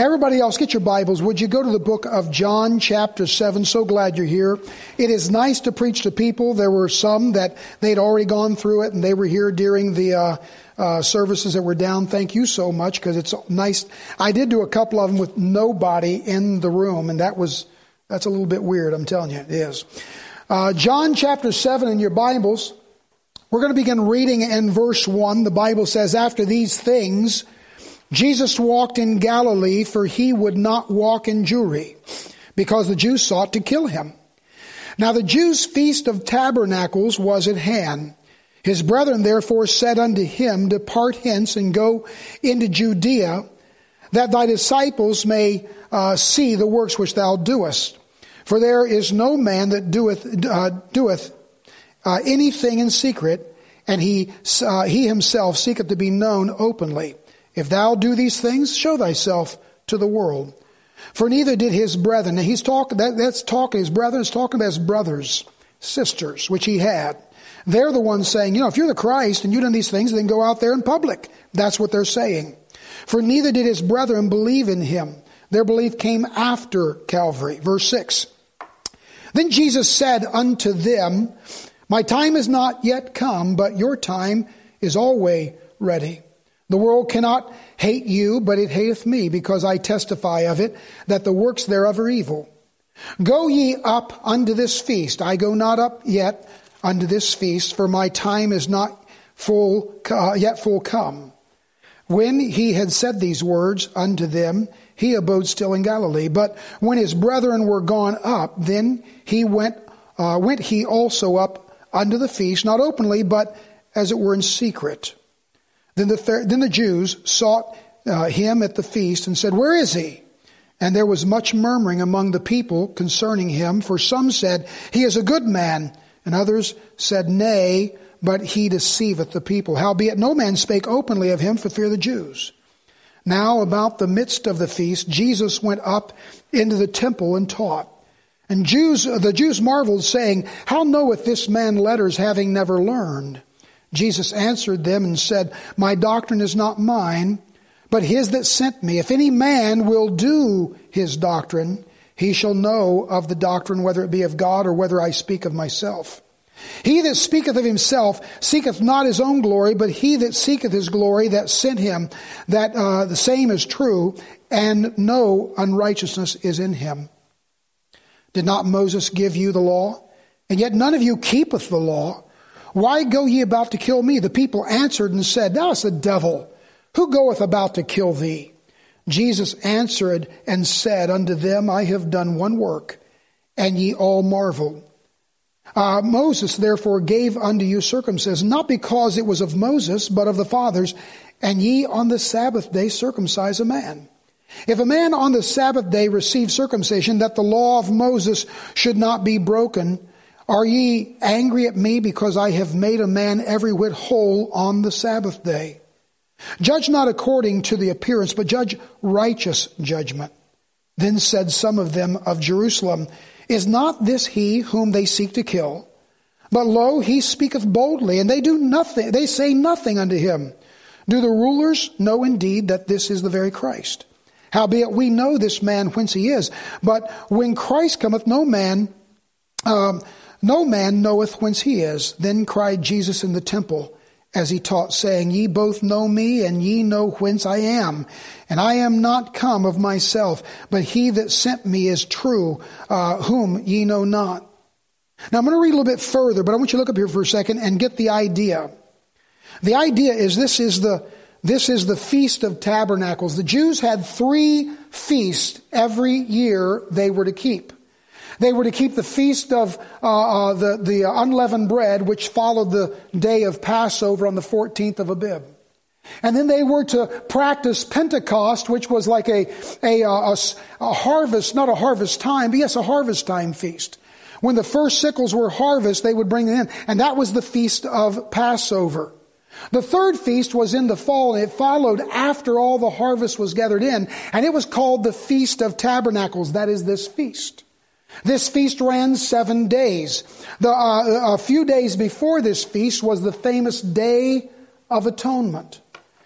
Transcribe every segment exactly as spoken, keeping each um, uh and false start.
Everybody else, get your Bibles. Would you go to the book of John chapter seven? So glad you're here. It is nice to preach to people. There were some that they'd already gone through it and they were here during the uh, uh services that were down. Thank you so much, because it's nice. I did do a couple of them with nobody in the room, and that was that's a little bit weird. I'm telling you, it is. Uh, John chapter seven in your Bibles. We're going to begin reading in verse one. The Bible says, "After these things, Jesus walked in Galilee, for he would not walk in Jewry, because the Jews sought to kill him. Now the Jews' feast of tabernacles was at hand. His brethren therefore said unto him, Depart hence and go into Judea, that thy disciples may uh, see the works which thou doest. For there is no man that doeth uh, doeth uh, anything in secret, and he uh, he himself seeketh to be known openly. If thou do these things, show thyself to the world. For neither did his brethren," now he's talking, that, that's talking, his brethren is talking about his brothers, sisters, which he had. They're the ones saying, you know, if you're the Christ and you've done these things, then go out there in public. That's what they're saying. For neither did his brethren believe in him. Their belief came after Calvary. Verse six. "Then Jesus said unto them, My time is not yet come, but your time is always ready. The world cannot hate you, but it hateth me, because I testify of it, that the works thereof are evil. Go ye up unto this feast. I go not up yet unto this feast, for my time is not full uh, yet full come. When he had said these words unto them, he abode still in Galilee. But when his brethren were gone up, then he went uh, went he also up unto the feast, not openly, but as it were in secret. Then the, then the Jews sought uh, him at the feast and said, Where is he? And there was much murmuring among the people concerning him. For some said, He is a good man. And others said, Nay, but he deceiveth the people. Howbeit no man spake openly of him for fear of the Jews. Now about the midst of the feast, Jesus went up into the temple and taught. And Jews, the Jews marveled, saying, How knoweth this man letters, having never learned? Jesus answered them and said, My doctrine is not mine, but his that sent me. If any man will do his doctrine, he shall know of the doctrine, whether it be of God or whether I speak of myself. He that speaketh of himself seeketh not his own glory, but he that seeketh his glory that sent him, that uh, the same is true, and no unrighteousness is in him. Did not Moses give you the law? And yet none of you keepeth the law. Why go ye about to kill me? The people answered and said, Thou art the devil. Who goeth about to kill thee? Jesus answered and said unto them, I have done one work, and ye all marvel. Uh, Moses therefore gave unto you circumcision, not because it was of Moses, but of the fathers, and ye on the Sabbath day circumcise a man. If a man on the Sabbath day receive circumcision, that the law of Moses should not be broken, are ye angry at me because I have made a man every whit whole on the Sabbath day? Judge not according to the appearance, but judge righteous judgment. Then said some of them of Jerusalem, Is not this he whom they seek to kill? But lo, he speaketh boldly, and they do nothing, they say nothing unto him. Do the rulers know indeed that this is the very Christ? Howbeit we know this man whence he is, but when Christ cometh, no man um, No man knoweth whence he is. Then cried Jesus in the temple as he taught, saying, Ye both know me, and ye know whence I am. And I am not come of myself, but he that sent me is true, uh, whom ye know not. Now I'm going to read a little bit further, but I want you to look up here for a second and get the idea. The idea is this is the this is the Feast of Tabernacles. The Jews had three feasts every year they were to keep. They were to keep the feast of uh, uh, the, the unleavened bread, which followed the day of Passover on the fourteenth of Abib. And then they were to practice Pentecost, which was like a, a, a, a harvest, not a harvest time, but yes, a harvest time feast. When the first sickles were harvest, they would bring them in. And that was the feast of Passover. The third feast was in the fall, and it followed after all the harvest was gathered in. And it was called the Feast of Tabernacles. That is this feast. This feast ran seven days. The, uh, a few days before this feast was the famous Day of Atonement.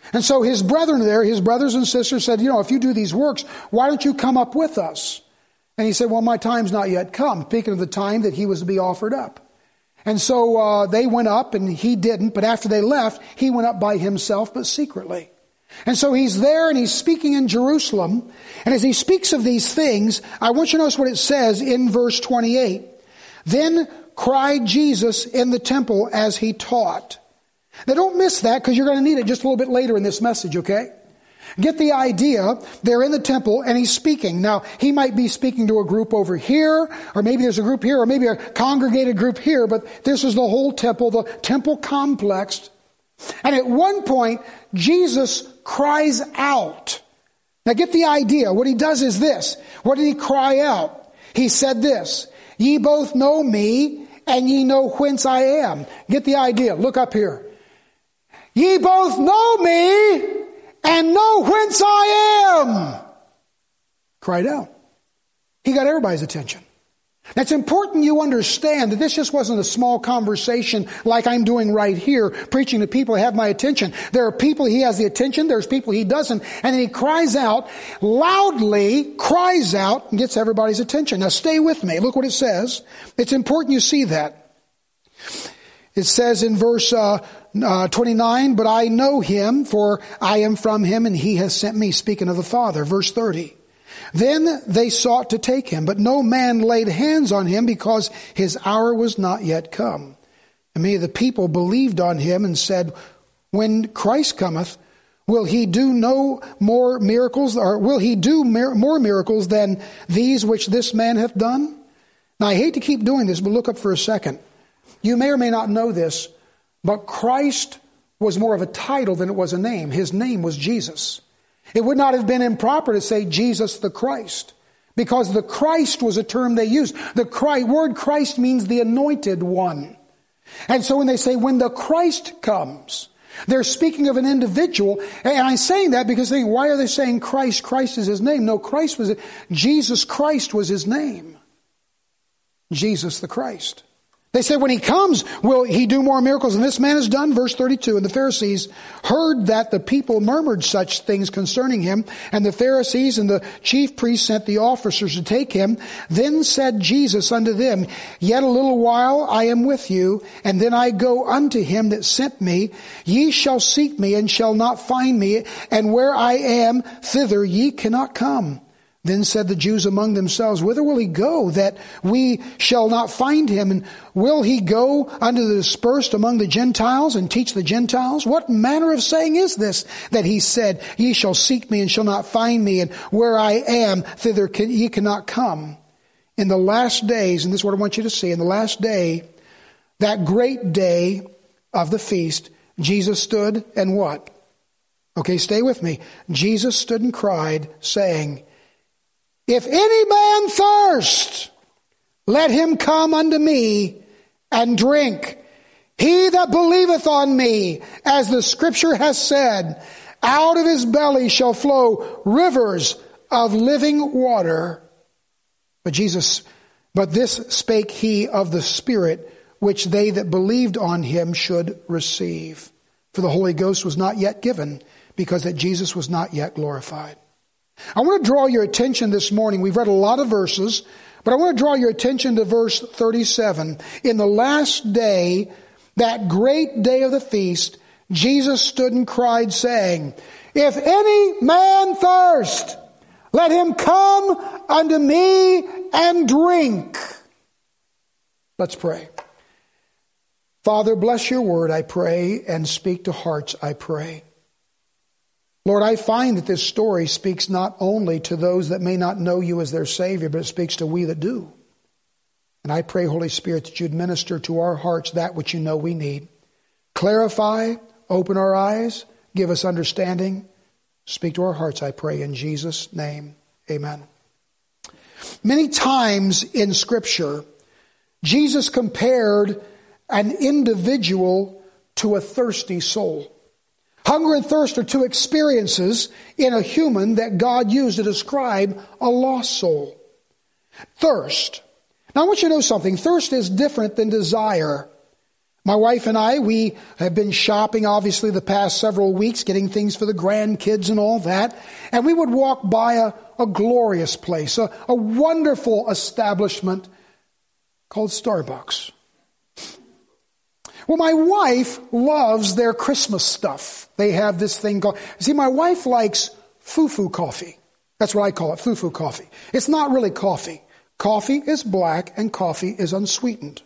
And so his brethren there, his brothers and sisters said, you know, if you do these works, why don't you come up with us? And he said, well, my time's not yet come. Speaking of the time that he was to be offered up. And so uh, they went up and he didn't. But after they left, he went up by himself, but secretly. And so he's there and he's speaking in Jerusalem. And as he speaks of these things, I want you to notice what it says in verse twenty-eight. Then cried Jesus in the temple as he taught. Now don't miss that, because you're going to need it just a little bit later in this message, okay? Get the idea. They're in the temple and he's speaking. Now, he might be speaking to a group over here, or maybe there's a group here, or maybe a congregated group here, but this is the whole temple, the temple complex. And at one point, Jesus cries out. Now get the idea. What he does is this. What did he cry out? He said this, ye both know me, and ye know whence I am. Get the idea. Look up here. Ye both know me, and know whence I am. Cried out. He got everybody's attention. Now, it's important you understand that this just wasn't a small conversation like I'm doing right here, preaching to people who have my attention. There are people he has the attention, there's people he doesn't, and then he cries out, loudly cries out, and gets everybody's attention. Now stay with me. Look what it says. It's important you see that. It says in verse uh, uh, twenty-nine, but I know him, for I am from him, and he has sent me, speaking of the Father. Verse thirty. Then they sought to take him, but no man laid hands on him, because his hour was not yet come. And many of the people believed on him and said, when Christ cometh, will he do no more miracles, or will he do more miracles than these which this man hath done? Now I hate to keep doing this, but look up for a second. You may or may not know this, but Christ was more of a title than it was a name. His name was Jesus. It would not have been improper to say Jesus the Christ, because the Christ was a term they used. The Christ, word Christ means the anointed one. And so when they say when the Christ comes, they're speaking of an individual. And I'm saying that because they think, why are they saying Christ? Christ is his name. No, Christ was, Jesus Christ was his name. Jesus the Christ. They said, when he comes, will he do more miracles than this man has done? Verse thirty-two, and the Pharisees heard that the people murmured such things concerning him. And the Pharisees and the chief priests sent the officers to take him. Then said Jesus unto them, yet a little while I am with you, and then I go unto him that sent me. Ye shall seek me, and shall not find me, and where I am, thither ye cannot come. Then said the Jews among themselves, whither will he go, that we shall not find him? And will he go unto the dispersed among the Gentiles, and teach the Gentiles? What manner of saying is this, that he said, ye shall seek me, and shall not find me, and where I am, thither can, ye cannot come? In the last days, and this is what I want you to see, in the last day, that great day of the feast, Jesus stood and what? Okay, stay with me. Jesus stood and cried, saying, if any man thirst, let him come unto me and drink. He that believeth on me, as the scripture has said, out of his belly shall flow rivers of living water. But Jesus, but this spake he of the Spirit, which they that believed on him should receive. For the Holy Ghost was not yet given, because that Jesus was not yet glorified. I want to draw your attention this morning. We've read a lot of verses, but I want to draw your attention to verse thirty-seven. In the last day, that great day of the feast, Jesus stood and cried, saying, if any man thirst, let him come unto me and drink. Let's pray. Father, bless your word, I pray, and speak to hearts, I pray. Lord, I find that this story speaks not only to those that may not know you as their Savior, but it speaks to we that do. And I pray, Holy Spirit, that you'd minister to our hearts that which you know we need. Clarify, open our eyes, give us understanding. Speak to our hearts, I pray, in Jesus' name. Amen. Many times in Scripture, Jesus compared an individual to a thirsty soul. Hunger and thirst are two experiences in a human that God used to describe a lost soul. Thirst. Now I want you to know something. Thirst is different than desire. My wife and I, we have been shopping, obviously, the past several weeks, getting things for the grandkids and all that. And we would walk by a, a glorious place, a, a wonderful establishment called Starbucks. Well, my wife loves their Christmas stuff. They have this thing called, see, my wife likes foo-foo coffee. That's what I call it, foo-foo coffee. It's not really coffee. Coffee is black and coffee is unsweetened.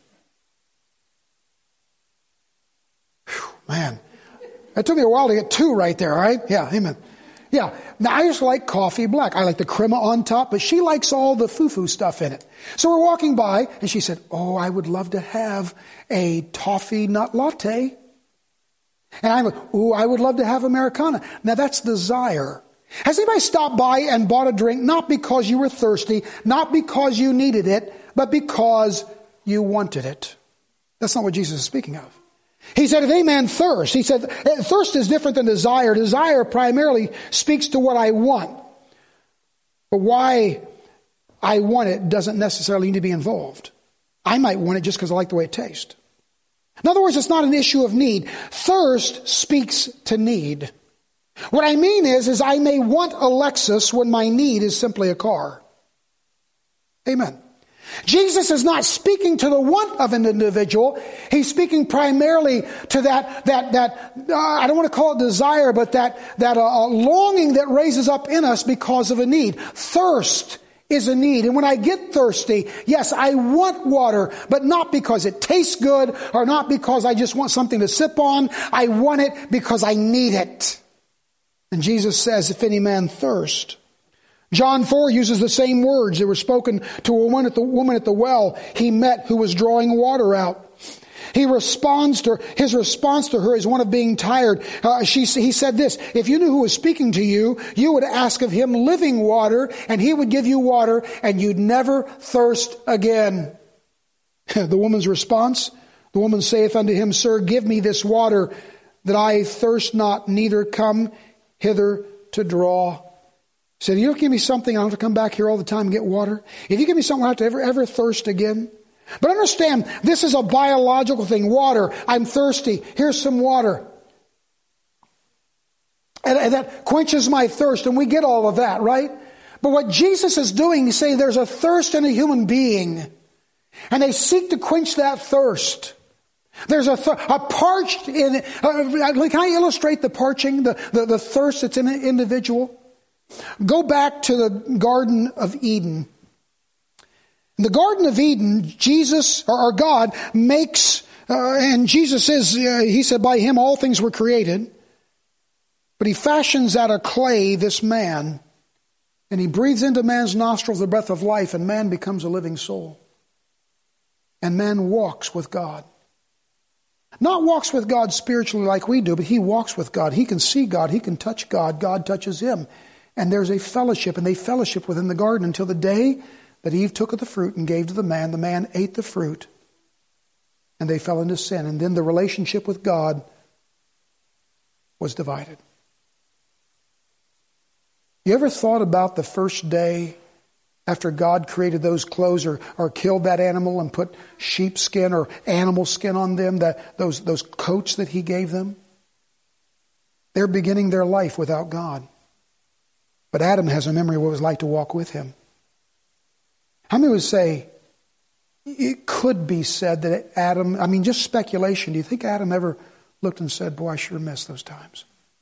Whew, man, it took me a while to get two right there, right? Yeah, amen. Yeah, now I just like coffee black. I like the crema on top, but she likes all the foo-foo stuff in it. So we're walking by, and she said, oh, I would love to have a toffee nut latte. And I went, ooh, I would love to have Americana. Now that's desire. Has anybody stopped by and bought a drink, not because you were thirsty, not because you needed it, but because you wanted it? That's not what Jesus is speaking of. He said, if any man thirst, he said, thirst is different than desire. Desire primarily speaks to what I want. But why I want it doesn't necessarily need to be involved. I might want it just because I like the way it tastes. In other words, it's not an issue of need. Thirst speaks to need. What I mean is, is I may want a Lexus when my need is simply a car. Amen. Jesus is not speaking to the want of an individual. He's speaking primarily to that, that, that uh, I don't want to call it desire, but that, that uh, longing that raises up in us because of a need. Thirst is a need. And when I get thirsty, yes, I want water, but not because it tastes good or not because I just want something to sip on. I want it because I need it. And Jesus says, if any man thirst. John four uses the same words that were spoken to a woman at the woman at the well he met who was drawing water out. He responds to his response to her is one of being tired. Uh, she he said this: if you knew who was speaking to you, you would ask of him living water, and he would give you water, and you'd never thirst again. The woman's response: the woman saith unto him, Sir, give me this water, that I thirst not, neither come hither to draw. He said, you don't give me something, I don't have to come back here all the time and get water. If you give me something, I have to ever, ever thirst again. But understand, this is a biological thing. Water. I'm thirsty. Here's some water. And, and that quenches my thirst. And we get all of that, right? But what Jesus is doing, he's saying there's a thirst in a human being. And they seek to quench that thirst. There's a, th- a parched, in, uh, can I illustrate the parching, the, the, the thirst that's in an individual? Go back to the Garden of Eden. In the Garden of Eden, Jesus, or God, makes, uh, and Jesus is, uh, he said, by him all things were created. But he fashions out of clay this man, and he breathes into man's nostrils the breath of life, and man becomes a living soul. And man walks with God. Not walks with God spiritually like we do, but he walks with God. He can see God. He can touch God. God touches him. And there's a fellowship, and they fellowship within the garden until the day that Eve took of the fruit and gave to the man. The man ate the fruit, and they fell into sin. And then the relationship with God was divided. You ever thought about the first day after God created those clothes, or, or killed that animal and put sheepskin or animal skin on them, that those, those coats that he gave them? They're beginning their life without God. But Adam has a memory of what it was like to walk with him. How many would say it could be said that Adam, I mean, just speculation, do you think Adam ever looked and said, boy, I sure miss those times?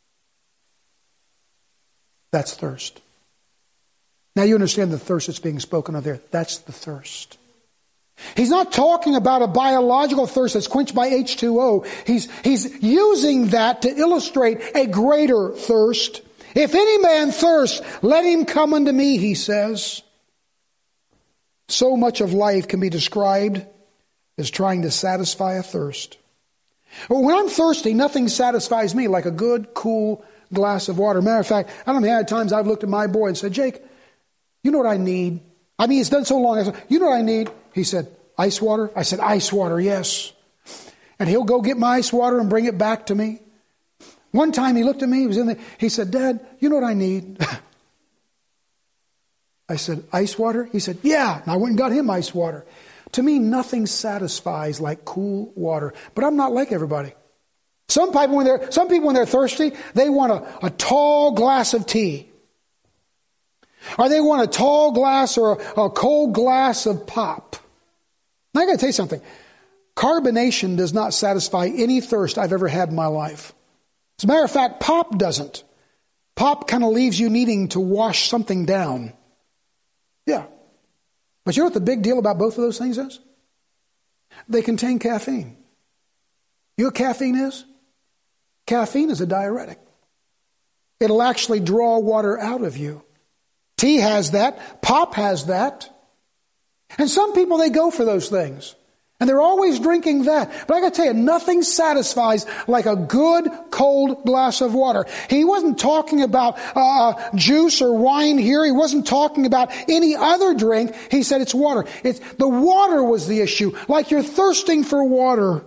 That's thirst. Now you understand the thirst that's being spoken of there. That's the thirst. He's not talking about a biological thirst that's quenched by H two O. He's, he's using that to illustrate a greater thirst. If any man thirst, let him come unto me, he says. So much of life can be described as trying to satisfy a thirst. When I'm thirsty, nothing satisfies me like a good, cool glass of water. Matter of fact, I don't know how many times I've looked at my boy and said, Jake, you know what I need? I mean, it's done so long. I said, you know what I need? He said, ice water? I said, ice water, yes. And he'll go get my ice water and bring it back to me. One time he looked at me, he was in the, he said, Dad, you know what I need? I said, ice water? He said, yeah. And I went and got him ice water. To me, nothing satisfies like cool water. But I'm not like everybody. Some people, when they're, some people, when they're thirsty, they want a, a tall glass of tea. Or they want a tall glass or a, a cold glass of pop. Now, I got to tell you something. Carbonation does not satisfy any thirst I've ever had in my life. As a matter of fact, pop doesn't. Pop kind of leaves you needing to wash something down. Yeah. But you know what the big deal about both of those things is? They contain caffeine. You know what caffeine is? Caffeine is a diuretic. It'll actually draw water out of you. Tea has that. Pop has that. And some people, they go for those things. And they're always drinking that. But I got to tell you, nothing satisfies like a good cold glass of water. He wasn't talking about uh, juice or wine here. He wasn't talking about any other drink. He said it's water. It's, the water was the issue. Like you're thirsting for water.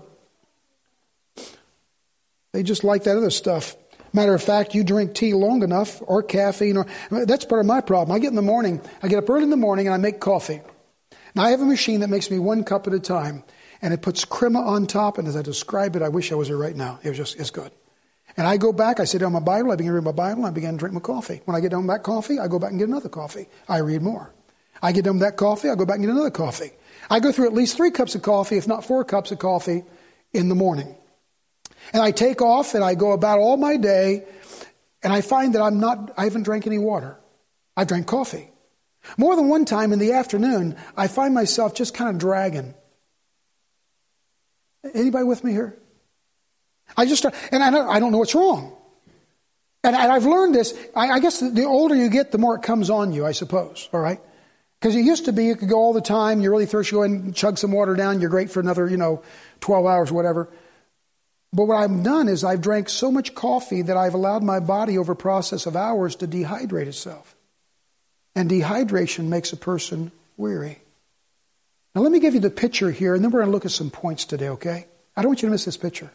They just like that other stuff. Matter of fact, you drink tea long enough, or caffeine, or that's part of my problem. I get in the morning, I get up early in the morning and I make coffee. Now I have a machine that makes me one cup at a time, and it puts crema on top, and as I describe it, I wish I was here right now. It was just, it's good. And I go back, I sit down my Bible, I begin to read my Bible, I begin to drink my coffee. When I get done with that coffee, I go back and get another coffee. I read more. I get done with that coffee, I go back and get another coffee. I go through at least three cups of coffee, if not four cups of coffee in the morning. And I take off and I go about all my day, and I find that I'm not, I haven't drank any water. I've drank coffee. More than one time in the afternoon, I find myself just kind of dragging. Anybody with me here? I just, and I don't, I don't know what's wrong. And, and I've learned this, I, I guess the older you get, the more it comes on you, I suppose, all right? Because it used to be you could go all the time, you're really thirsty, you go and chug some water down, you're great for another, you know, twelve hours, whatever. But what I've done is I've drank so much coffee that I've allowed my body over a process of hours to dehydrate itself. And dehydration makes a person weary. Now let me give you the picture here, and then we're going to look at some points today, okay? I don't want you to miss this picture.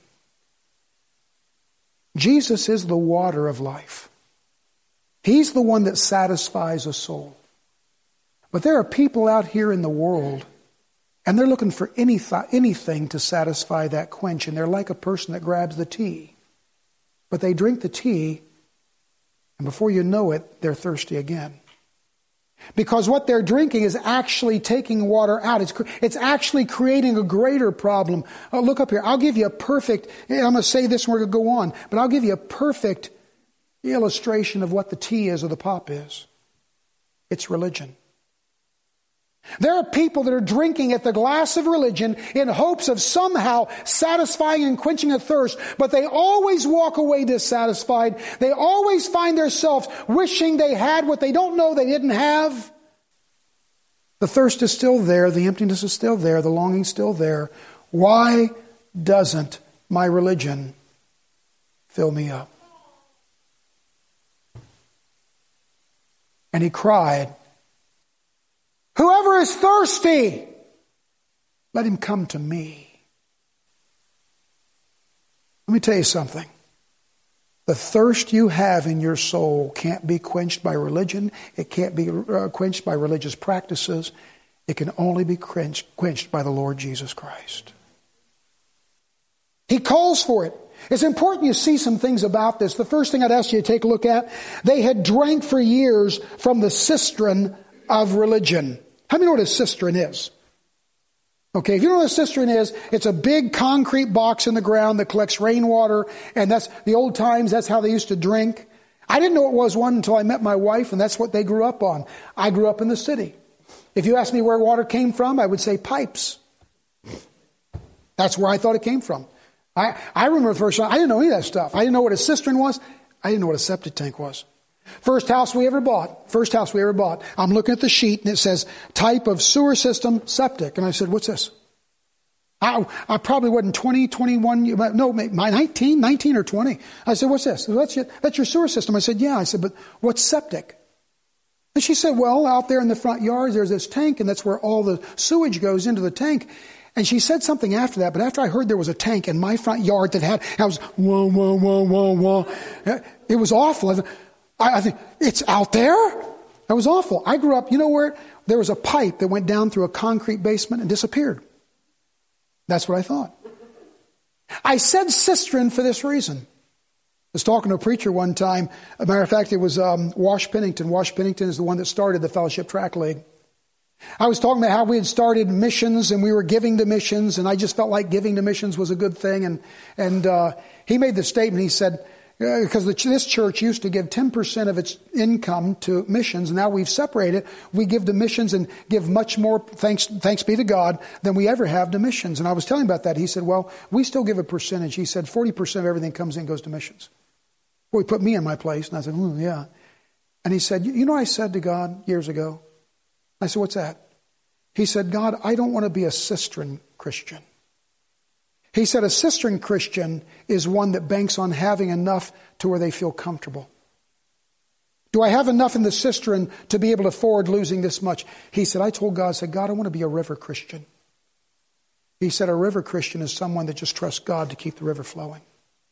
Jesus is the water of life. He's the one that satisfies a soul. But there are people out here in the world, and they're looking for any th- anything to satisfy that quench. And they're like a person that grabs the tea. But they drink the tea, and before you know it, they're thirsty again. Because what they're drinking is actually taking water out. It's, it's actually creating a greater problem. Oh, look up here. I'll give you a perfect, I'm going to say this and we're going to go on, but I'll give you a perfect illustration of what the tea is or the pop is. It's religion. There are people that are drinking at the glass of religion in hopes of somehow satisfying and quenching a thirst, but they always walk away dissatisfied. They always find themselves wishing they had what they don't know they didn't have. The thirst is still there. The emptiness is still there. The longing is still there. Why doesn't my religion fill me up? And he cried, "Whoever is thirsty, let him come to me." Let me tell you something. The thirst you have in your soul can't be quenched by religion. It can't be uh, quenched by religious practices. It can only be quenched, quenched by the Lord Jesus Christ. He calls for it. It's important you see some things about this. The first thing I'd ask you to take a look at, they had drank for years from the cistern of religion. How many know what a cistern is? Okay, if you know what a cistern is, it's a big concrete box in the ground that collects rainwater, and that's the old times, that's how they used to drink. I didn't know it was one until I met my wife, and that's what they grew up on. I grew up in the city. If you asked me where water came from, I would say pipes. That's where I thought it came from. I, I remember the first time, I didn't know any of that stuff. I didn't know what a cistern was. I didn't know what a septic tank was. First house we ever bought. First house we ever bought. I'm looking at the sheet and it says type of sewer system septic. And I said, what's this? I, I probably wasn't twenty, twenty-one, no, nineteen, nineteen or twenty. I said, what's this? That's your, that's your sewer system. I said, yeah. I said, but what's septic? And she said, well, out there in the front yard, there's this tank and that's where all the sewage goes into the tank. And she said something after that, but after I heard there was a tank in my front yard that had, I was, whoa, whoa, whoa, whoa, whoa. It was awful. I, I think, it's out there? It was awful. I grew up, you know where? There was a pipe that went down through a concrete basement and disappeared. That's what I thought. I said cistern for this reason. I was talking to a preacher one time. As a matter of fact, it was um, Wash Pennington. Wash Pennington is the one that started the Fellowship Track League. I was talking about how we had started missions and we were giving to missions, and I just felt like giving to missions was a good thing. And and uh, he made the statement. He said, because uh, this church used to give ten percent of its income to missions, and now we've separated. We give to missions and give much more, thanks thanks be to God, than we ever have to missions. And I was telling him about that. He said, well, we still give a percentage. He said, forty percent of everything comes in goes to missions. Well, he put me in my place, and I said, hmm, yeah. And he said, you know what I said to God years ago? I said, what's that? He said, God, I don't want to be a cistern Christian. He said, a cistern Christian is one that banks on having enough to where they feel comfortable. Do I have enough in the cistern to be able to afford losing this much? He said, I told God, I said, God, I want to be a river Christian. He said, a river Christian is someone that just trusts God to keep the river flowing.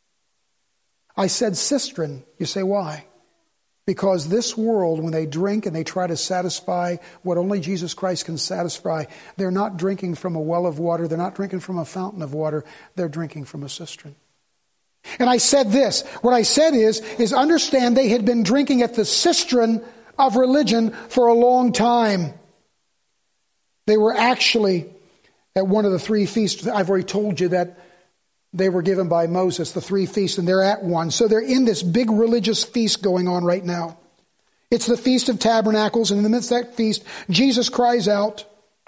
I said cistern. You say, why? Because this world, when they drink and they try to satisfy what only Jesus Christ can satisfy, they're not drinking from a well of water. They're not drinking from a fountain of water. They're drinking from a cistern. And I said this. What I said is, is understand they had been drinking at the cistern of religion for a long time. They were actually at one of the three feasts. I've already told you that they were given by Moses, the three feasts, and they're at one. So they're in this big religious feast going on right now. It's the Feast of Tabernacles, and in the midst of that feast, Jesus cries out,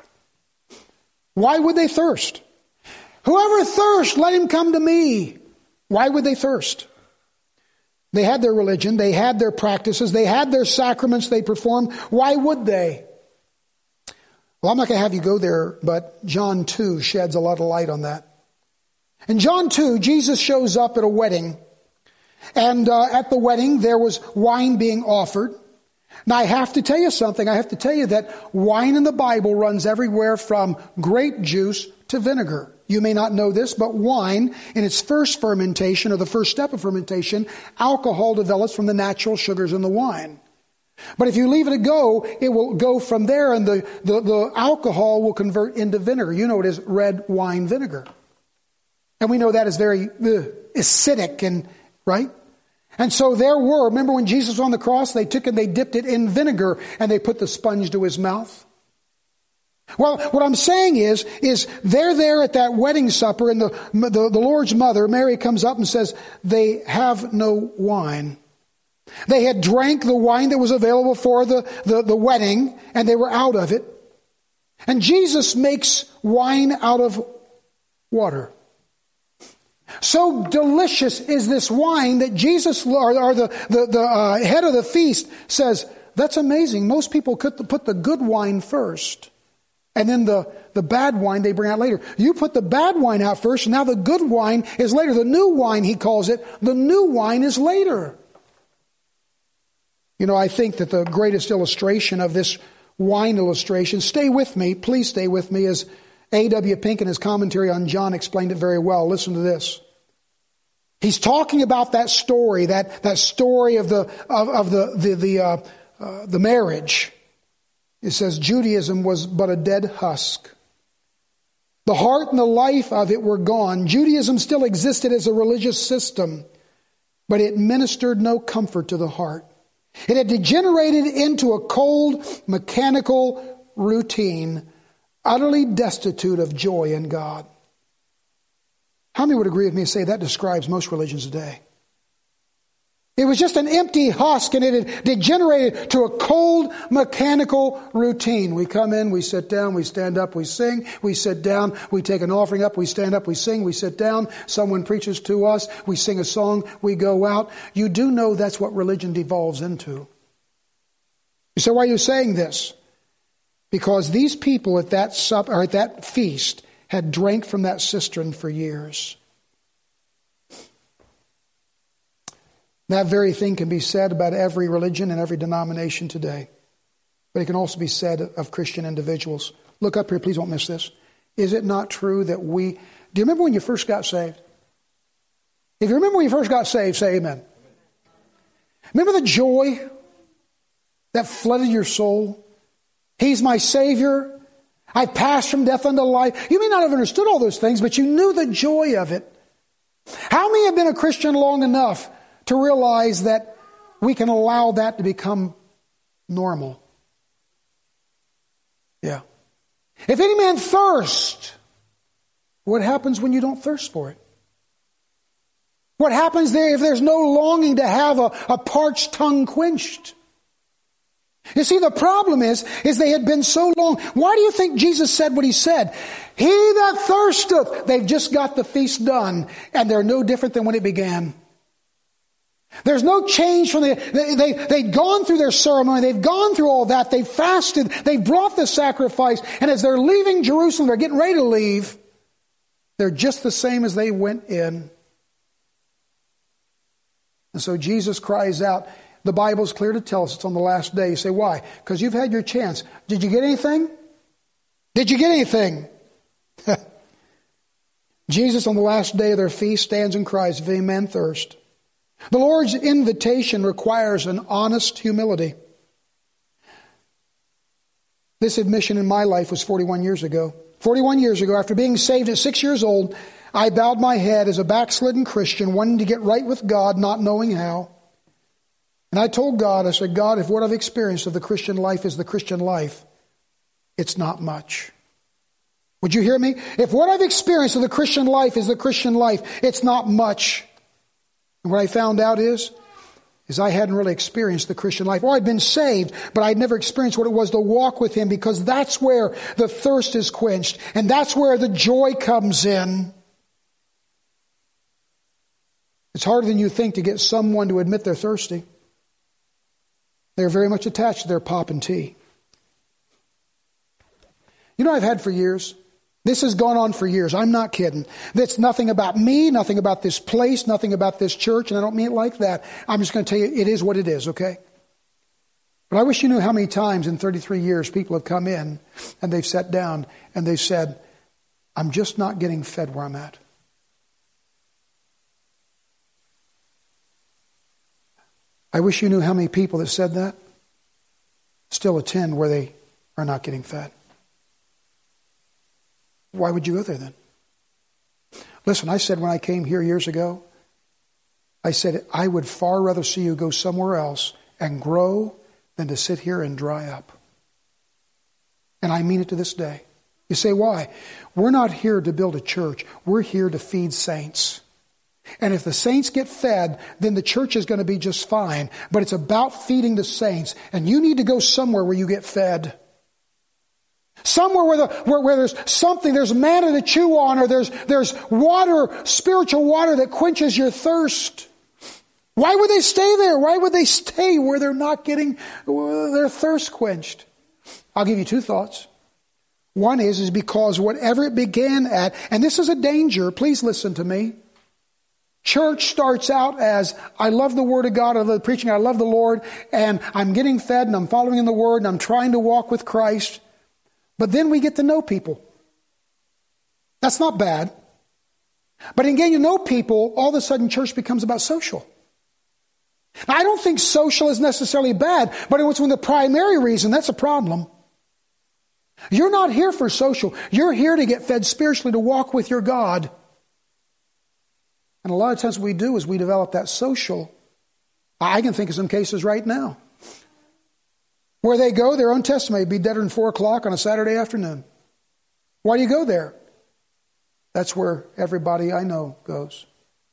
why would they thirst? Whoever thirsts, let him come to me. Why would they thirst? They had their religion, they had their practices, they had their sacraments they performed. Why would they? Well, I'm not going to have you go there, but John two sheds a lot of light on that. In John two, Jesus shows up at a wedding. And uh, at the wedding, there was wine being offered. Now, I have to tell you something. I have to tell you that wine in the Bible runs everywhere from grape juice to vinegar. You may not know this, but wine, in its first fermentation, or the first step of fermentation, alcohol develops from the natural sugars in the wine. But if you leave it to go, it will go from there, and the, the, the alcohol will convert into vinegar. You know it is red wine vinegar. And we know that is very uh, acidic, and right? And so there were, remember when Jesus was on the cross, they took and they dipped it in vinegar and they put the sponge to his mouth. Well, what I'm saying is, is they're there at that wedding supper, and the, the, the Lord's mother, Mary, comes up and says, they have no wine. They had drank the wine that was available for the, the, the wedding, and they were out of it. And Jesus makes wine out of water. So delicious is this wine that Jesus, or, or the, the, the uh, head of the feast, says, that's amazing. Most people could put the good wine first, and then the, the bad wine they bring out later. You put the bad wine out first, and now the good wine is later. The new wine, he calls it, the new wine is later. You know, I think that the greatest illustration of this wine illustration, stay with me, please stay with me, is A W Pink in his commentary on John explained it very well. Listen to this. He's talking about that story, that, that story of the of, of the the the, uh, uh, the marriage. It says Judaism was but a dead husk. The heart and the life of it were gone. Judaism still existed as a religious system, but it ministered no comfort to the heart. It had degenerated into a cold, mechanical routine, utterly destitute of joy in God. How many would agree with me and say that describes most religions today? It was just an empty husk, and it had degenerated to a cold, mechanical routine. We come in, we sit down, we stand up, we sing, we sit down, we take an offering up, we stand up, we sing, we sit down, someone preaches to us, we sing a song, we go out. You do know that's what religion devolves into. You say, why are you saying this? Because these people at that sup or at that feast had drank from that cistern for years. That very thing can be said about every religion and every denomination today. But it can also be said of Christian individuals. Look up here, please don't miss this. Is it not true that we... Do you remember when you first got saved? If you remember when you first got saved, say amen. Remember the joy? that flooded your soul? He's my Savior. I passed from death unto life. You may not have understood all those things, but you knew the joy of it. How many have been a Christian long enough to realize that we can allow that to become normal? Yeah. If any man thirst, what happens when you don't thirst for it? What happens there if there's no longing to have a, a parched tongue quenched? You see, the problem is, is they had been so long. Why do you think Jesus said what he said? He that thirsteth, they've just got the feast done, and they're no different than when it began. There's no change from the, they, they, they'd gone through their ceremony, they've gone through all that, they've fasted, they've brought the sacrifice, and as they're leaving Jerusalem, they're getting ready to leave, they're just the same as they went in. And so Jesus cries out. The Bible's clear to tell us it's on the last day. You say, why? Because you've had your chance. Did you get anything? Did you get anything? Jesus on the last day of their feast stands and cries, if any man thirst. The Lord's invitation requires an honest humility. This admission in my life was forty-one years ago. forty-one years ago, after being saved at six years old, I bowed my head as a backslidden Christian, wanting to get right with God, not knowing how. And I told God, I said, God, if what I've experienced of the Christian life is the Christian life, it's not much. Would you hear me? If what I've experienced of the Christian life is the Christian life, it's not much. And what I found out is, is I hadn't really experienced the Christian life. Or I'd been saved, but I'd never experienced what it was to walk with Him, because that's where the thirst is quenched. And that's where the joy comes in. It's harder than you think to get someone to admit they're thirsty. They're very much attached to their pop and tea. You know, I've had for years. This has gone on for years. I'm not kidding. That's nothing about me, nothing about this place, nothing about this church, and I don't mean it like that. I'm just going to tell you, it is what it is, okay? But I wish you knew how many times in thirty-three years people have come in and they've sat down and they've said, I'm just not getting fed where I'm at. I wish you knew how many people that said that still attend where they are not getting fed. Why would you go there then? Listen, I said when I came here years ago, I said, I would far rather see you go somewhere else and grow than to sit here and dry up. And I mean it to this day. You say, why? We're not here to build a church. We're here to feed saints. And if the saints get fed, then the church is going to be just fine. But it's about feeding the saints. And you need to go somewhere where you get fed. Somewhere where, the, where, where there's something, there's manna to chew on, or there's, there's water, spiritual water that quenches your thirst. Why would they stay there? Why would they stay where they're not getting their thirst quenched? I'll give you two thoughts. One is, is because whatever it began at, and this is a danger, please listen to me. Church starts out as, I love the Word of God, I love the preaching, I love the Lord, and I'm getting fed and I'm following in the Word and I'm trying to walk with Christ. But then we get to know people. That's not bad. But in getting to know people, all of a sudden church becomes about social. Now, I don't think social is necessarily bad, but it's when the primary reason, that's a problem. You're not here for social. You're here to get fed spiritually, to walk with your God. And a lot of times what we do is we develop that social. I can think of some cases right now where they go, their own testimony, be deader than four o'clock on a Saturday afternoon. Why do you go there? That's where everybody I know goes.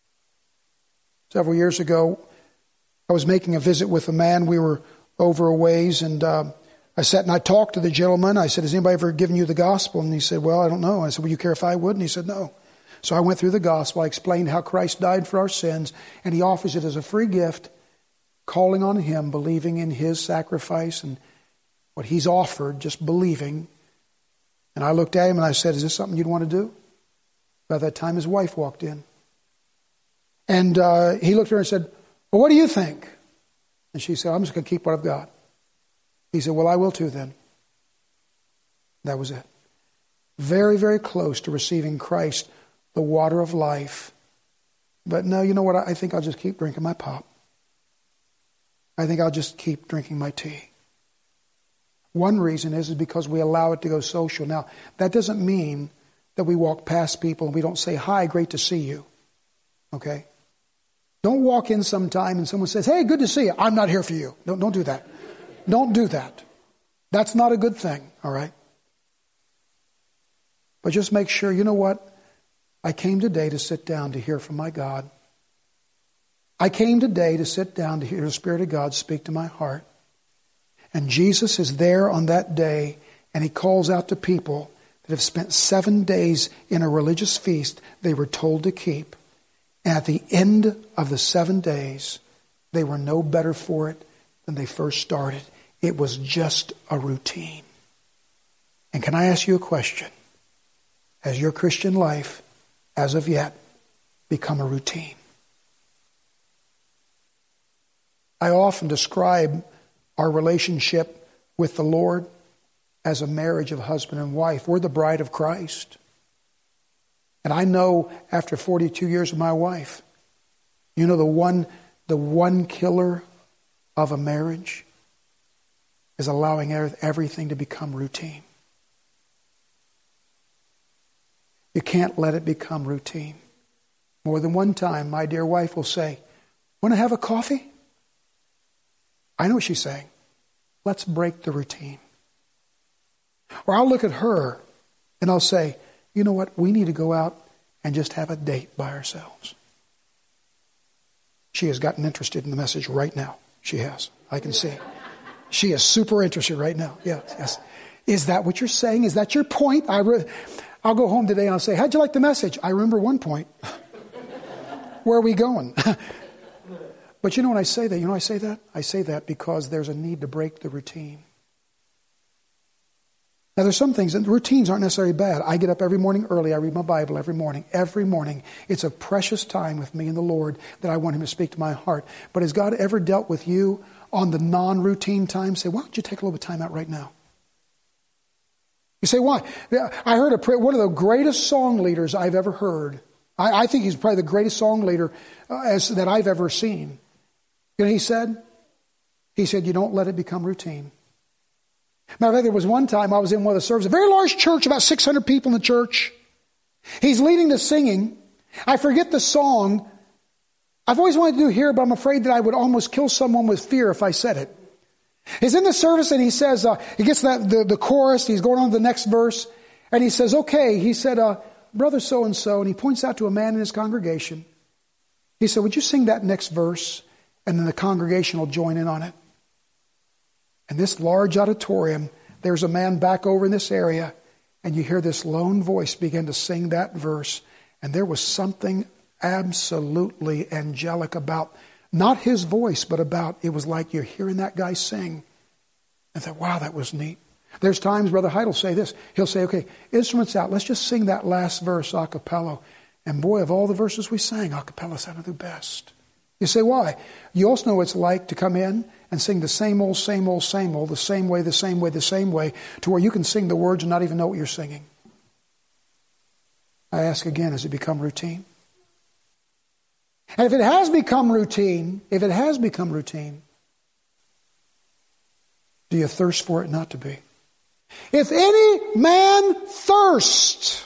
Several years ago, I was making a visit with a man. We were over a ways, and uh, I sat and I talked to the gentleman. I said, has anybody ever given you the gospel? And he said, well, I don't know. I said, would you care if I would? And he said, no. So I went through the gospel. I explained how Christ died for our sins, and He offers it as a free gift, calling on Him, believing in His sacrifice and what He's offered, just believing. And I looked at him and I said, is this something you'd want to do? By that time, his wife walked in. And uh, he looked at her and said, well, what do you think? And she said, I'm just going to keep what I've got. He said, well, I will too then. That was it. Very, very close to receiving Christ, the water of life. But no, you know what? I think I'll just keep drinking my pop. I think I'll just keep drinking my tea. One reason is, is because we allow it to go social. Now, that doesn't mean that we walk past people and we don't say, hi, great to see you. Okay? Don't walk in sometime and someone says, hey, good to see you. I'm not here for you. Don't, don't do that. Don't do that. That's not a good thing, all right? But just make sure, you know what? I came today to sit down to hear from my God. I came today to sit down to hear the Spirit of God speak to my heart. And Jesus is there on that day, and He calls out to people that have spent seven days in a religious feast they were told to keep. And at the end of the seven days, they were no better for it than they first started. It was just a routine. And can I ask you a question? Has your Christian life, as of yet, become a routine? I often describe our relationship with the Lord as a marriage of husband and wife. We're the bride of Christ. And I know after forty-two years with my wife, you know the one, the one killer of a marriage is allowing everything to become routine. You can't let it become routine. More than one time, my dear wife will say, want to have a coffee? I know what she's saying. Let's break the routine. Or I'll look at her and I'll say, you know what? We need to go out and just have a date by ourselves. She has gotten interested in the message right now. She has. I can see. She is super interested right now. Yes, yes. Is that what you're saying? Is that your point? I re- I'll go home today and I'll say, how'd you like the message? I remember one point. Where are we going? But you know when I say that, you know I say that? I say that because there's a need to break the routine. Now there's some things, and routines aren't necessarily bad. I get up every morning early. I read my Bible every morning. Every morning. It's a precious time with me and the Lord that I want Him to speak to my heart. But has God ever dealt with you on the non-routine time? Say, why don't you take a little bit of time out right now? You say, why? I heard a, one of the greatest song leaders I've ever heard. I, I think he's probably the greatest song leader uh, as, that I've ever seen. You know what he said? He said, you don't let it become routine. Matter of fact, there was one time I was in one of the services, a very large church, about six hundred people in the church. He's leading the singing. I forget the song. I've always wanted to do here, but I'm afraid that I would almost kill someone with fear if I said it. He's in the service and he says, uh, he gets that the, the chorus, he's going on to the next verse, and he says, okay, he said, uh, brother so-and-so, and he points out to a man in his congregation. He said, would you sing that next verse? And then the congregation will join in on it. And this large auditorium, there's a man back over in this area, and you hear this lone voice begin to sing that verse. And there was something absolutely angelic about, not his voice, but about, it was like you're hearing that guy sing. And I thought, wow, that was neat. There's times Brother Hyde will say this. He'll say, okay, instruments out. Let's just sing that last verse a cappella. And boy, of all the verses we sang, a cappella sounded the best. You say, why? You also know what it's like to come in and sing the same old, same old, same old, the same way, the same way, the same way, to where you can sing the words and not even know what you're singing. I ask again, has it become routine? And if it has become routine, if it has become routine, do you thirst for it not to be? If any man thirst.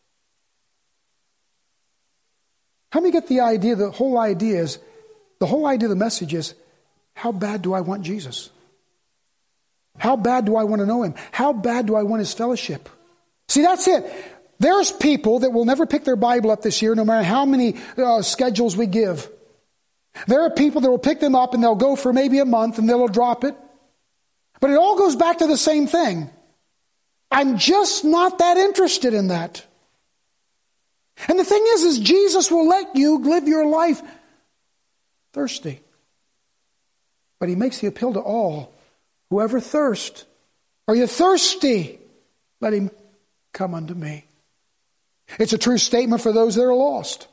How many get the idea, the whole idea is, the whole idea of the message is, how bad do I want Jesus? How bad do I want to know Him? How bad do I want His fellowship? See, that's it. There's people that will never pick their Bible up this year, no matter how many uh, schedules we give. There are people that will pick them up and they'll go for maybe a month and they'll drop it. But it all goes back to the same thing. I'm just not that interested in that. And the thing is, is Jesus will let you live your life thirsty. But He makes the appeal to all. Whoever thirst, are you thirsty? Let him come unto me. It's a true statement for those that are lost.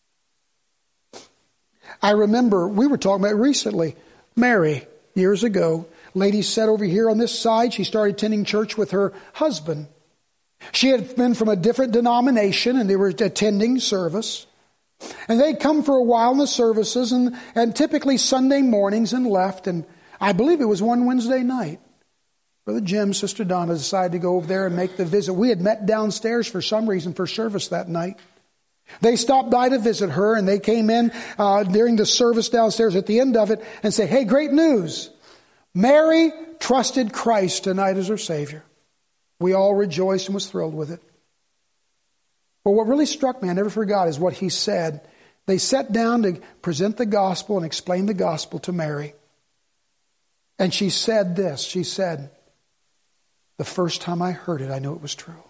I remember, we were talking about it recently, Mary, years ago. Lady sat over here on this side. She started attending church with her husband. She had been from a different denomination and they were attending service. And they'd come for a while in the services and, and typically Sunday mornings and left. And I believe it was one Wednesday night. Brother Jim, Sister Donna decided to go over there and make the visit. We had met downstairs for some reason for service that night. They stopped by to visit her, and they came in uh, during the service downstairs at the end of it and say, hey, great news. Mary trusted Christ tonight as her Savior. We all rejoiced and was thrilled with it. But what really struck me, I never forgot, is what he said. They sat down to present the gospel and explain the gospel to Mary. And she said this. She said, the first time I heard it, I knew it was true.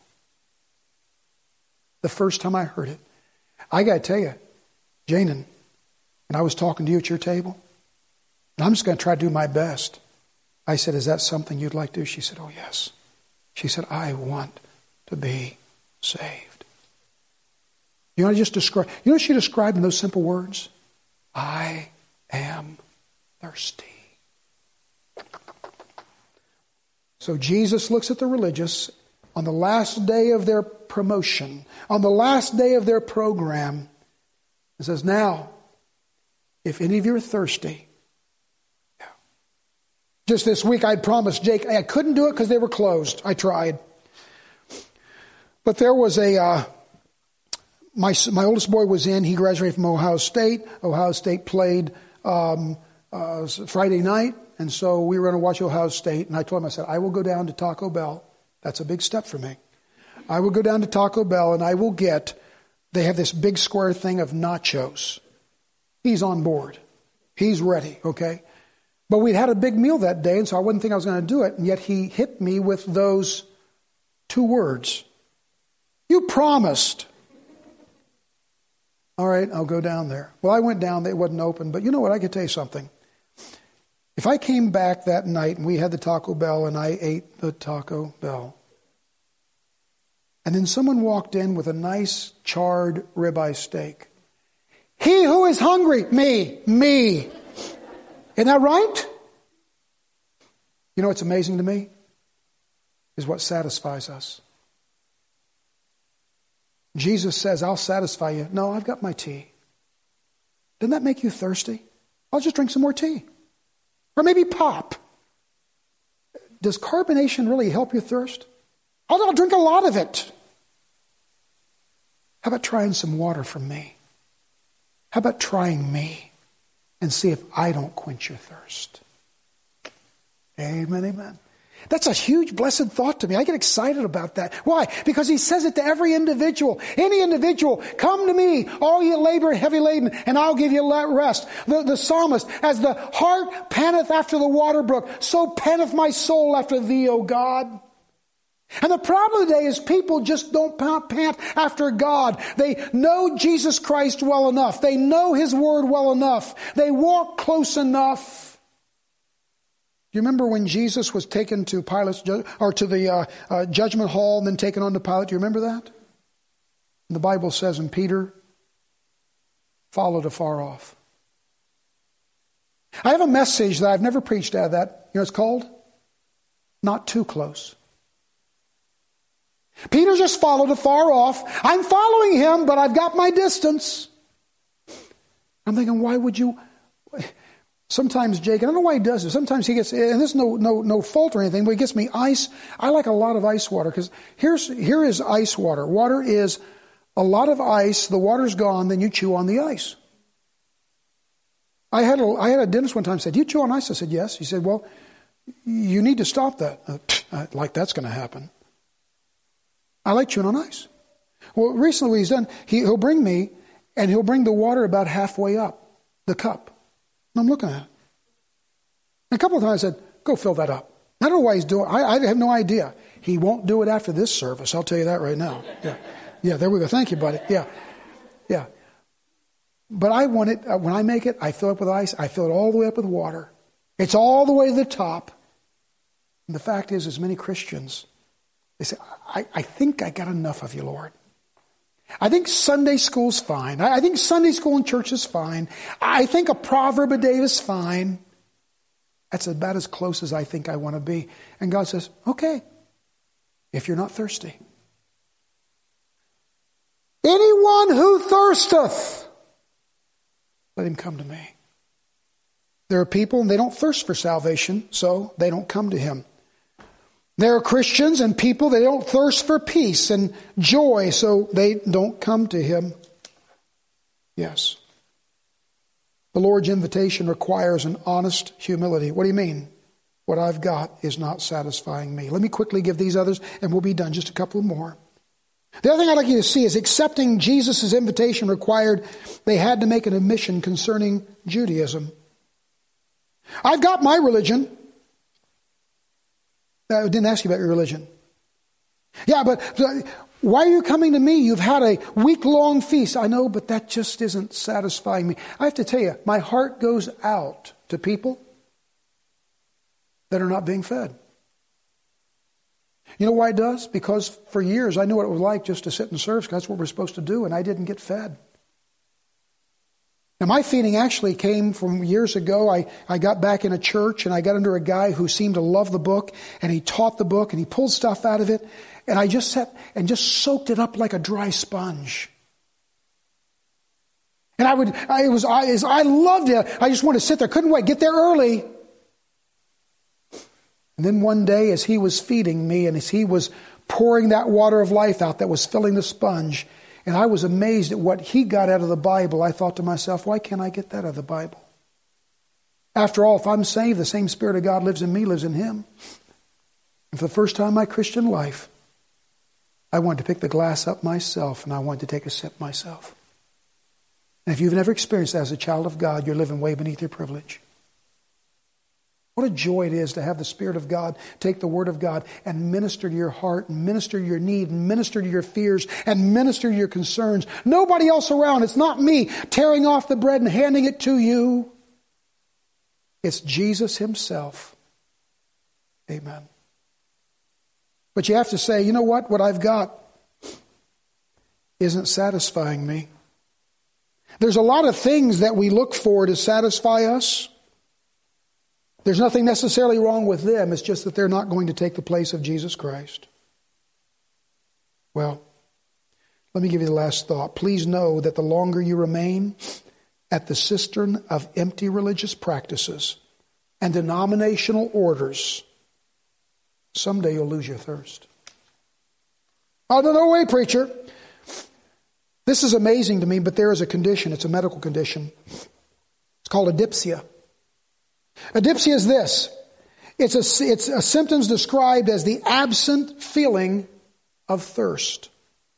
The first time I heard it. I got to tell you, Janan, when I was talking to you at your table, and I'm just going to try to do my best. I said, is that something you'd like to do? She said, oh, yes. She said, I want to be saved. You know, I just describe, you know what she described in those simple words? I am thirsty. So Jesus looks at the religious on the last day of their promotion, on the last day of their program, and says, now, if any of you are thirsty, just this week I'd promised Jake, I couldn't do it because they were closed. I tried. But there was a, uh, my my oldest boy was in, he graduated from Ohio State. Ohio State played um, uh, Friday night, and so we were going to watch Ohio State. And I told him, I said, I will go down to Taco Bell. That's a big step for me. I will go down to Taco Bell and I will get, they have this big square thing of nachos. He's on board. He's ready, okay? But we'd had a big meal that day, and so I wouldn't think I was going to do it. And yet he hit me with those two words. You promised. All right, I'll go down there. Well, I went down. It wasn't open. But you know what? I could tell you something. If I came back that night and we had the Taco Bell and I ate the Taco Bell, and then someone walked in with a nice charred ribeye steak. He who is hungry, me, me. Isn't that right? You know what's amazing to me? Is what satisfies us. Jesus says, I'll satisfy you. No, I've got my tea. Doesn't that make you thirsty? I'll just drink some more tea. Or maybe pop. Does carbonation really help your thirst? I'll, I'll drink a lot of it. How about trying some water from me? How about trying me? And see if I don't quench your thirst. Amen, amen. That's a huge blessed thought to me. I get excited about that. Why? Because he says it to every individual. Any individual, come to me, all you labor and heavy laden, and I'll give you rest. The, the psalmist, as the hart panteth after the water brook, so panteth my soul after thee, O God. And the problem today is people just don't pant after God. They know Jesus Christ well enough. They know His Word well enough. They walk close enough. Do you remember when Jesus was taken to Pilate's or to the uh, uh, judgment hall and then taken on to Pilate? Do you remember that? And the Bible says, and Peter followed afar off. I have a message that I've never preached out of that. You know what it's called? Not too close. Peter just followed afar off. I'm following him, but I've got my distance. I'm thinking, why would you? Sometimes Jake, I don't know why he does it. Sometimes he gets, and there's no no no fault or anything, but he gets me ice. I like a lot of ice water because here's here is ice water. Water is a lot of ice. The water's gone, then you chew on the ice. I had a I had a dentist one time said, "Do you chew on ice?" I said, "Yes." He said, "Well, you need to stop that." Uh, like that's going to happen. I like chewing on ice. Well, recently what he's done, he, he'll bring me, and he'll bring the water about halfway up the cup. And I'm looking at it. And a couple of times I said, go fill that up. I don't know why he's doing it. I, I have no idea. He won't do it after this service. I'll tell you that right now. Yeah, yeah. There we go. Thank you, buddy. Yeah, yeah. But I want it, when I make it, I fill it with ice. I fill it all the way up with water. It's all the way to the top. And the fact is, as many Christians, they say, I, I think I got enough of you, Lord. I think Sunday school's fine. I, I think Sunday school in church is fine. I think a proverb a day is fine. That's about as close as I think I want to be. And God says, okay, if you're not thirsty. Anyone who thirsteth, let him come to me. There are people, and they don't thirst for salvation, so they don't come to him. There are Christians and people that don't thirst for peace and joy, so they don't come to Him. Yes. The Lord's invitation requires an honest humility. What do you mean? What I've got is not satisfying me. Let me quickly give these others and we'll be done. Just a couple more. The other thing I'd like you to see is accepting Jesus' invitation required they had to make an admission concerning Judaism. I've got my religion. I didn't ask you about your religion. Yeah, but why are you coming to me? You've had a week-long feast. I know, but that just isn't satisfying me. I have to tell you, my heart goes out to people that are not being fed. You know why it does? Because for years I knew what it was like just to sit and serve. That's what we're supposed to do, and I didn't get fed. Now, my feeding actually came from years ago. I, I got back in a church, and I got under a guy who seemed to love the book, and he taught the book, and he pulled stuff out of it, and I just sat and just soaked it up like a dry sponge. And I would, I was, I, I loved it. I just wanted to sit there, couldn't wait, get there early. And then one day, as he was feeding me, and as he was pouring that water of life out that was filling the sponge, and I was amazed at what he got out of the Bible, I thought to myself, why can't I get that out of the Bible? After all, if I'm saved, the same Spirit of God lives in me, lives in him. And for the first time in my Christian life, I wanted to pick the glass up myself, and I wanted to take a sip myself. And if you've never experienced that as a child of God, you're living way beneath your privilege. What a joy it is to have the Spirit of God take the Word of God and minister to your heart, and minister to your need, and minister to your fears, and minister to your concerns. Nobody else around. It's not me tearing off the bread and handing it to you. It's Jesus Himself. Amen. But you have to say, you know what? What I've got isn't satisfying me. There's a lot of things that we look for to satisfy us. There's nothing necessarily wrong with them. It's just that they're not going to take the place of Jesus Christ. Well, let me give you the last thought. Please know that the longer you remain at the cistern of empty religious practices and denominational orders, someday you'll lose your thirst. Oh, no, no way, preacher. This is amazing to me, but there is a condition. It's a medical condition. It's called adipsia. Adipsia is this. It's a, it's a symptoms described as the absent feeling of thirst.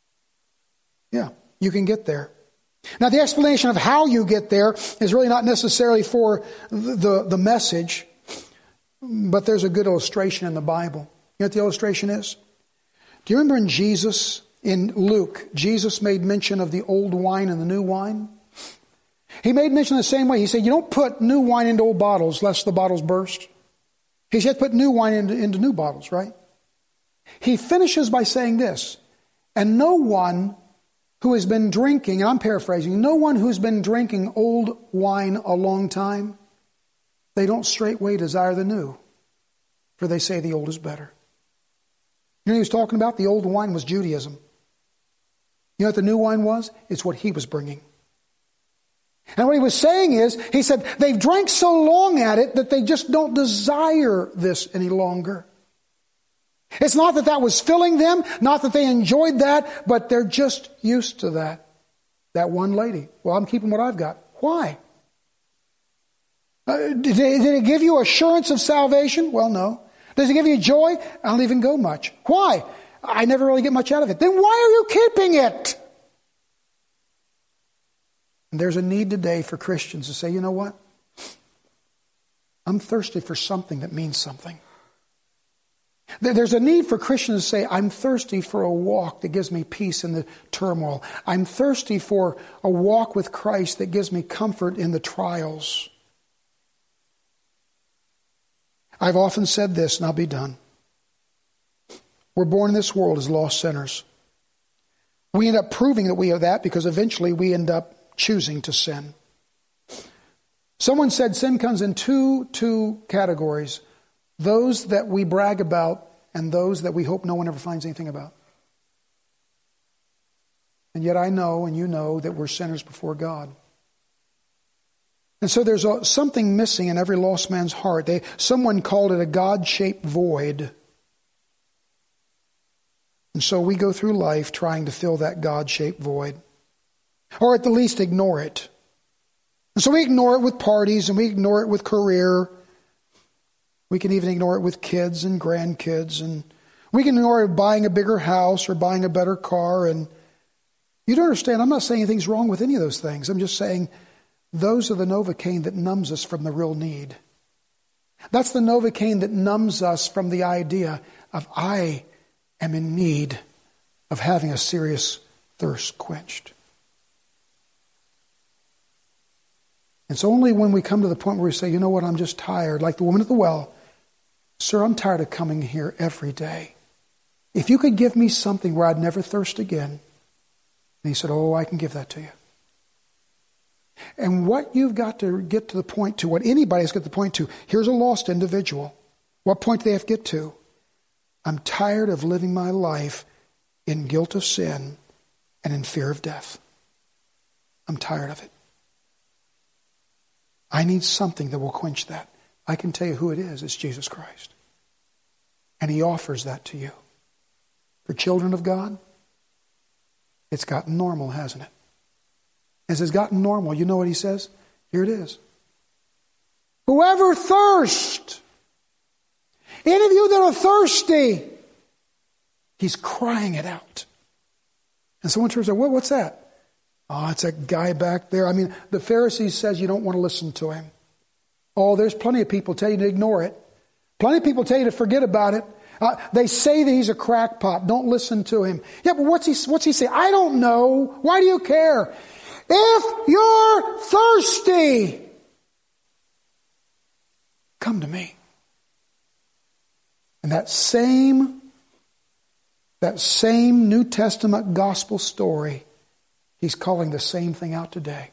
Yeah, you can get there. Now, the explanation of how you get there is really not necessarily for the, the, the message, but there's a good illustration in the Bible. You know what the illustration is? Do you remember in Jesus, in Luke, Jesus made mention of the old wine and the new wine? He made mention the same way. He said, you don't put new wine into old bottles lest the bottles burst. He said, put new wine into, into new bottles, right? He finishes by saying this, and no one who has been drinking, and I'm paraphrasing, no one who's been drinking old wine a long time, they don't straightway desire the new, for they say the old is better. You know what he was talking about? The old wine was Judaism. You know what the new wine was? It's what he was bringing. And what he was saying is, he said, they've drank so long at it that they just don't desire this any longer. It's not that that was filling them, not that they enjoyed that, but they're just used to that. That one lady. Well, I'm keeping what I've got. Why? Uh, did, it, did it give you assurance of salvation? Well, no. Does it give you joy? I don't even go much. Why? I never really get much out of it. Then why are you keeping it? And there's a need today for Christians to say, you know what? I'm thirsty for something that means something. There's a need for Christians to say, I'm thirsty for a walk that gives me peace in the turmoil. I'm thirsty for a walk with Christ that gives me comfort in the trials. I've often said this, and I'll be done. We're born in this world as lost sinners. We end up proving that we are that because eventually we end up choosing to sin. Someone said sin comes in two, two categories. Those that we brag about and those that we hope no one ever finds anything about. And yet I know and you know that we're sinners before God. And so there's a, something missing in every lost man's heart. They, someone called it a God-shaped void. And so we go through life trying to fill that God-shaped void. Or at the least ignore it. And so we ignore it with parties, and we ignore it with career. We can even ignore it with kids and grandkids. And we can ignore it buying a bigger house or buying a better car. And you don't understand, I'm not saying anything's wrong with any of those things. I'm just saying those are the Novocaine that numbs us from the real need. That's the Novocaine that numbs us from the idea of I am in need of having a serious thirst quenched. It's only when we come to the point where we say, you know what, I'm just tired, like the woman at the well. Sir, I'm tired of coming here every day. If you could give me something where I'd never thirst again. And he said, oh, I can give that to you. And what you've got to get to the point to, what anybody's got to the point to, here's a lost individual. What point do they have to get to? I'm tired of living my life in guilt of sin and in fear of death. I'm tired of it. I need something that will quench that. I can tell you who it is. It's Jesus Christ. And He offers that to you. For children of God, it's gotten normal, hasn't it? As it's gotten normal, you know what He says? Here it is. Whoever thirsts, any of you that are thirsty, He's crying it out. And someone turns out, what, what's that? Oh, it's that guy back there. I mean, the Pharisees says you don't want to listen to him. Oh, there's plenty of people tell you to ignore it. Plenty of people tell you to forget about it. Uh, they say that he's a crackpot. Don't listen to him. Yeah, but what's he, what's he say? I don't know. Why do you care? If you're thirsty, come to me. And that same, that same New Testament gospel story, He's calling the same thing out today.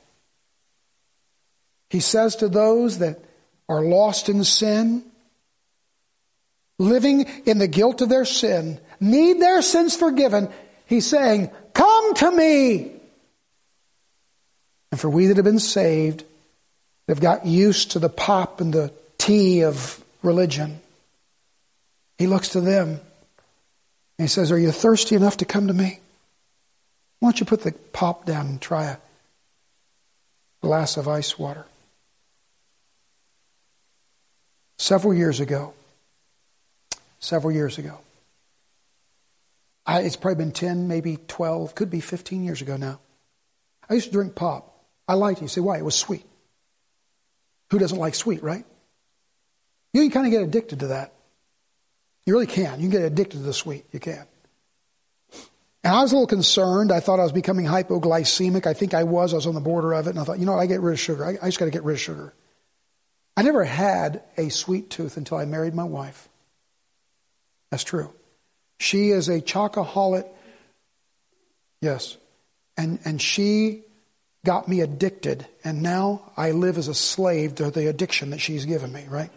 He says to those that are lost in sin, living in the guilt of their sin, need their sins forgiven, He's saying, come to me. And for we that have been saved, that have got used to the pop and the tea of religion, He looks to them and He says, are you thirsty enough to come to me? Why don't you put the pop down and try a glass of ice water? Several years ago, several years ago, I, it's probably been ten, maybe twelve, could be fifteen years ago now. I used to drink pop. I liked it. You say, why? It was sweet. Who doesn't like sweet, right? You can kind of get addicted to that. You really can. You can get addicted to the sweet. You can. And I was a little concerned. I thought I was becoming hypoglycemic. I think I was. I was on the border of it. And I thought, you know what, I get rid of sugar. I, I just got to get rid of sugar. I never had a sweet tooth until I married my wife. That's true. She is a chocoholic. Yes. And, and she got me addicted. And now I live as a slave to the addiction that she's given me, right?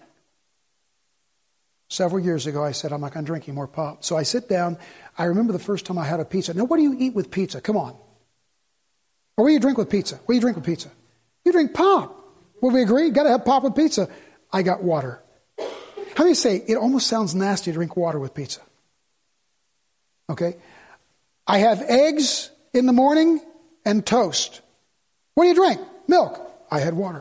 Several years ago, I said, I'm not going to drink any more pop. So I sit down. I remember the first time I had a pizza. Now, what do you eat with pizza? Come on. Or what do you drink with pizza? What do you drink with pizza? You drink pop. Will we agree? Got to have pop with pizza. I got water. How do you say, it almost sounds nasty to drink water with pizza? Okay. I have eggs in the morning and toast. What do you drink? Milk. I had water.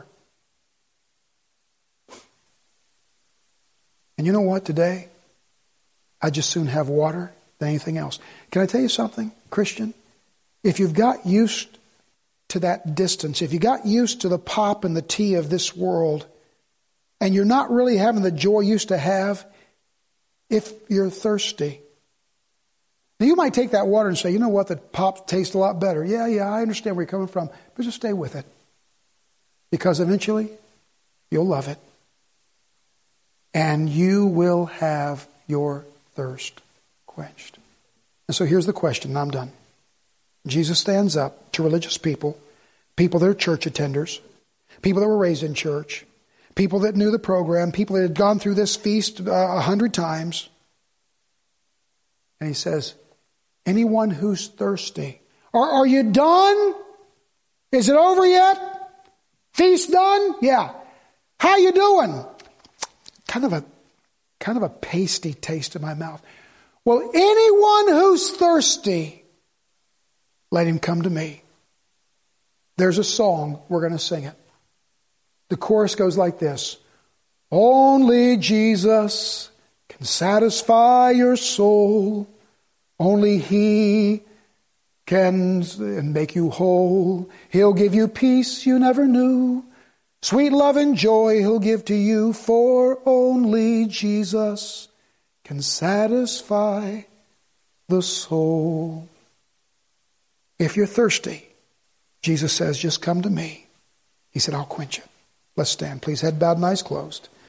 And you know what, today? I'd just soon have water than anything else. Can I tell you something, Christian? If you've got used to that distance, if you got used to the pop and the tea of this world, and you're not really having the joy you used to have, if you're thirsty. Now you might take that water and say, you know what, the pop tastes a lot better. Yeah, yeah, I understand where you're coming from, but just stay with it. Because eventually, you'll love it. And you will have your thirst quenched. And so here's the question, and I'm done. Jesus stands up to religious people, people that are church attenders, people that were raised in church, people that knew the program, people that had gone through this feast uh, a hundred times. And He says, anyone who's thirsty, are, are you done? Is it over yet? Feast done? Yeah. How you doing? Kind of a kind of a pasty taste in my mouth. Well, anyone who's thirsty, let him come to me. There's a song. We're going to sing it. The chorus goes like this. Only Jesus can satisfy your soul. Only He can make you whole. He'll give you peace you never knew. Sweet love and joy He'll give to you. For only Jesus can satisfy the soul. If you're thirsty, Jesus says, just come to me. He said, I'll quench it. Let's stand, please. Head bowed and eyes closed.